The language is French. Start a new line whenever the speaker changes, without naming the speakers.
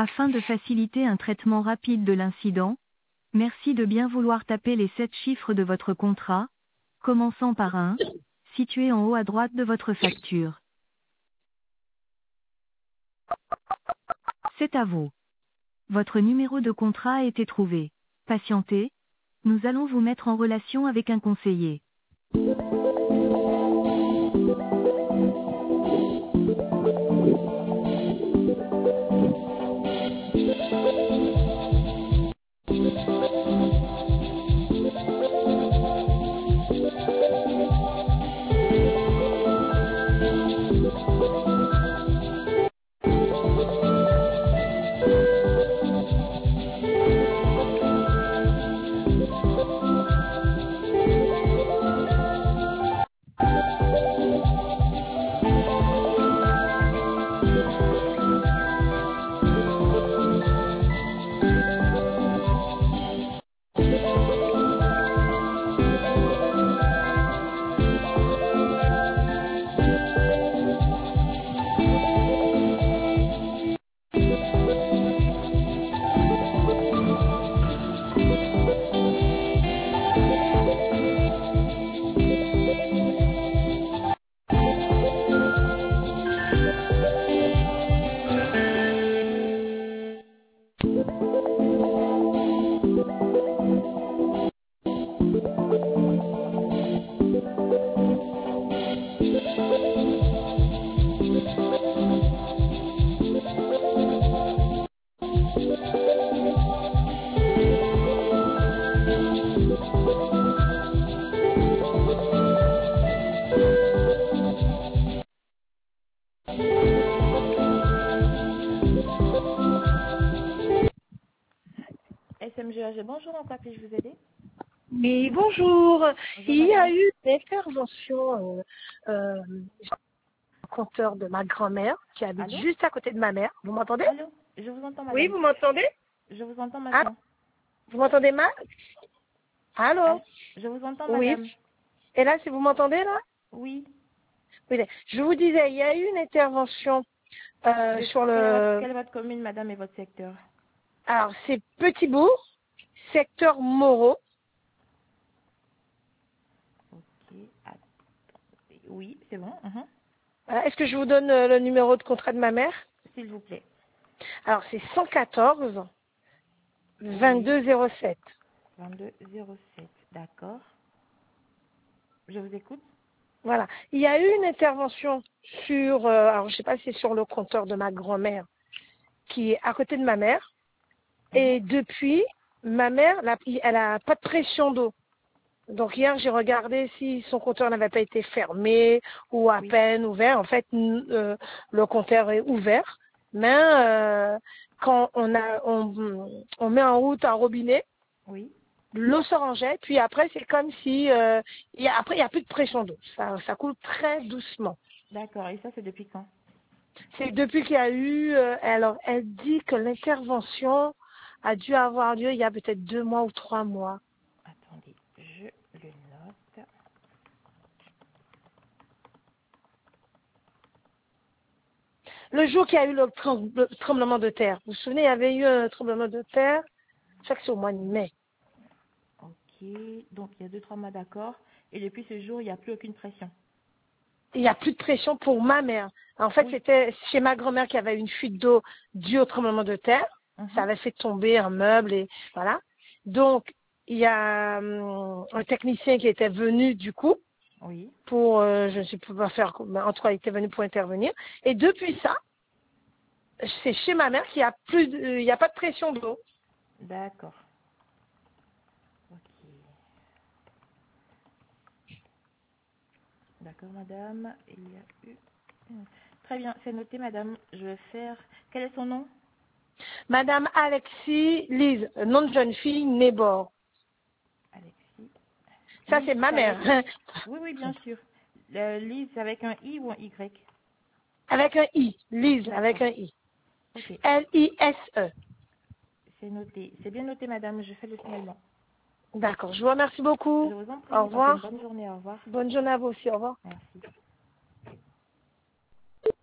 Afin de faciliter un traitement rapide de l'incident, merci de bien vouloir taper les 7 chiffres de votre contrat, commençant par 1, situé en haut à droite de votre facture. C'est à vous. Votre numéro de contrat a été trouvé. Patientez, nous allons vous mettre en relation avec un conseiller.
SMGAG, bonjour, en quoi puis-je vous aider?
Oui, bonjour.
Bonjour
Il y a
madame.
eu une intervention compteur de ma grand-mère qui habite
Allô?
juste à côté de ma mère. Vous m'entendez?
Allô? Je vous entends
Oui,
madame.
vous m'entendez?
Je vous entends
Ah,
maintenant.
vous m'entendez mal? Allô?
Ah, je vous entends
Oui.
madame.
Et là, si vous m'entendez là?
Oui.
Oui. Je vous disais, il y a eu une intervention sur
Quelle est
le...
votre commune madame et votre secteur?
Alors, c'est Petit-Bourg, secteur Moreau.
Ok. Attendez. Oui, c'est bon.
Est-ce que je vous donne le numéro de contrat de ma mère?
S'il vous plaît.
Alors, c'est 114 2207.
2207. D'accord. Je vous écoute.
Voilà. Il y a eu une intervention sur, alors je sais pas si c'est sur le compteur de ma grand-mère, qui est à côté de ma mère. Et depuis, ma mère, elle a pas de pression d'eau. Donc hier, j'ai regardé si son compteur n'avait pas été fermé ou à peine ouvert. En fait, le compteur est ouvert. Mais quand on met en route un robinet,
Oui.
l'eau sort en jet, puis après, c'est comme si, après, il n'y a plus de pression d'eau. Ça coule très doucement.
D'accord. Et ça, c'est depuis quand?
C'est depuis qu'il y a eu, alors, elle dit que l'intervention a dû avoir lieu il y a peut-être 2 mois ou 3 mois.
Attendez, je le note.
Le jour qu'il y a eu le tremblement de terre. Vous vous souvenez, il y avait eu un tremblement de terre, je crois que c'est au mois de mai.
Ok. Donc, il y a 2-3 mois, d'accord. Et depuis ce jour, il n'y a plus aucune pression.
Il n'y a plus de pression pour ma mère. En fait, c'était chez ma grand-mère qu'il y avait une fuite d'eau due au tremblement de terre. Ça avait fait tomber un meuble et voilà. Donc, il y a un technicien qui était venu du coup pour, je ne sais pas faire, en tout cas, il était venu pour intervenir. Et depuis ça, c'est chez ma mère qu'il y a plus, il n'y a pas de pression d'eau.
D'accord. Ok. D'accord, madame. Il y a eu... Très bien, c'est noté, madame. Je vais faire... Quel est son nom?
Madame Alexis Lise, nom de jeune fille, Nébor.
Alexis.
Ça,
Lise,
c'est ma mère.
Oui, oui, bien sûr. Lise avec un I ou un Y?
Avec un I. Lise, avec un I.
Ok.
L-I-S-E.
C'est noté. C'est bien noté, madame. Je fais le signalement.
D'accord. Je vous remercie beaucoup.
Je vous en
Au
prie. Passez une
revoir.
bonne journée. Au revoir.
Bonne journée à vous aussi. Au revoir.
Merci.